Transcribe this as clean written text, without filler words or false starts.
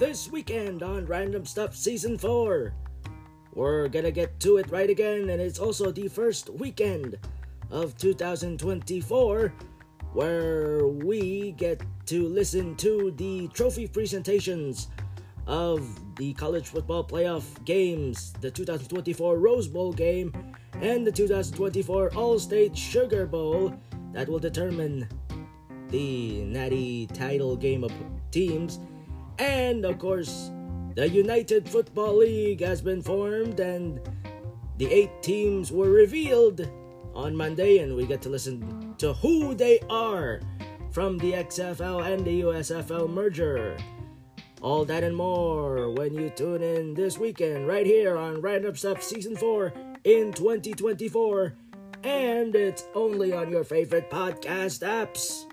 this weekend on Random Stuff Season 4. We're gonna get to it right again, and it's also the first weekend of 2024 where we get to listen to the trophy presentations of the college football playoff games, the 2024 Rose Bowl game, and the 2024 All-State Sugar Bowl that will determine the natty title game of teams. And of course, the United Football League has been formed and the 8 teams were revealed on Monday, and we get to listen to who they are from the XFL and the USFL merger. All that and more when you tune in this weekend right here on Random Stuff Season 4 in 2024. And it's only on your favorite podcast apps.